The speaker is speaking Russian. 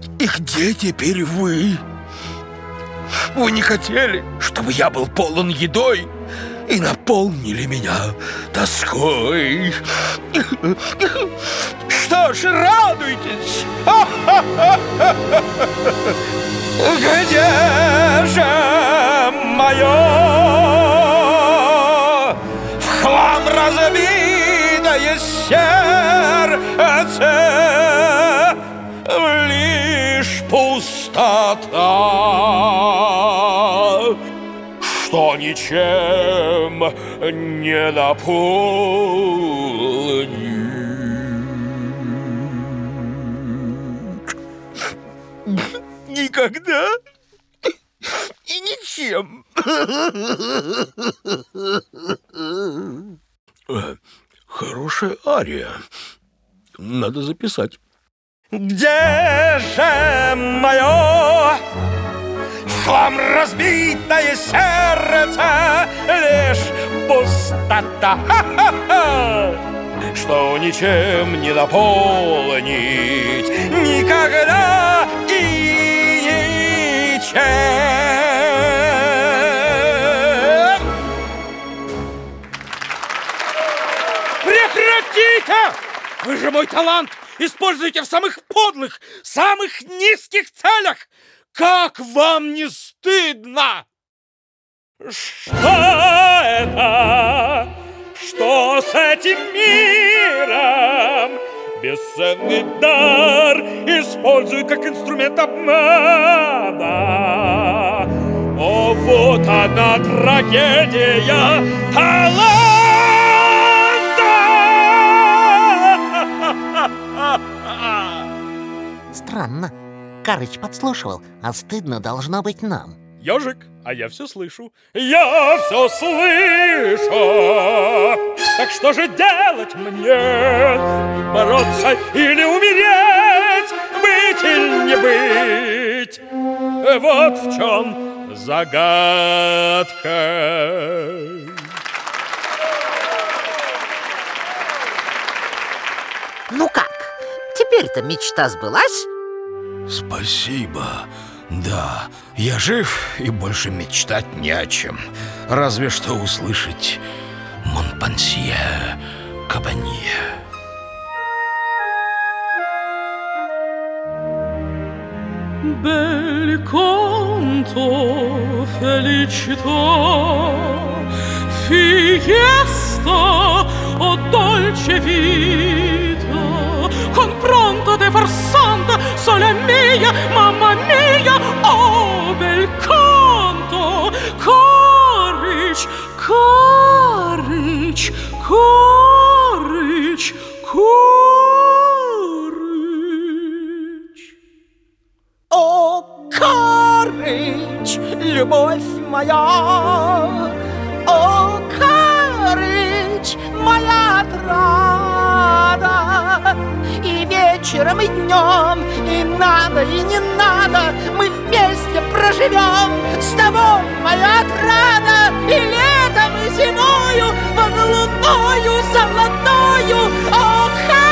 И где теперь вы? Вы не хотели, чтобы я был полон едой, и наполнили меня тоской. Что ж, радуйтесь! Где же мое в хлам разбитое сердце? Лишь пустота, что ничем не наполнит. Никогда и ничем. Хорошая ария. Надо записать. Где же мое в хлам разбитое сердце? Лишь пустота, что ничем не наполнить. Никогда и ничем. Прекратите! Вы же мой талант используете в самых подлых, самых низких целях! Как вам не стыдно? Что это? Что с этим миром? Бесценный дар использую как инструмент обмана. О, вот она трагедия таланта! Странно. Карыч подслушивал, а стыдно должно быть нам. Ёжик, а я все слышу. Я все слышу. Так что же делать мне? Бороться или умереть? Быть или не быть? Вот в чем загадка. Ну как? Теперь-то мечта сбылась? Спасибо. Да, я жив и больше мечтать не о чем. Разве что услышать Монпансье Кабанье. Bel canto felicità, fiesta o dolce vita, confronto de farsanta, sole mia, mamma mia, oh bel canto, courage, courage, courage, courage. О, courage, любовь моя, о, courage, моя отрада. И вечером, и днем, и надо, и не надо, мы вместе проживем с тобой, моя отрада. И летом, и зимою, под луною золотою, о,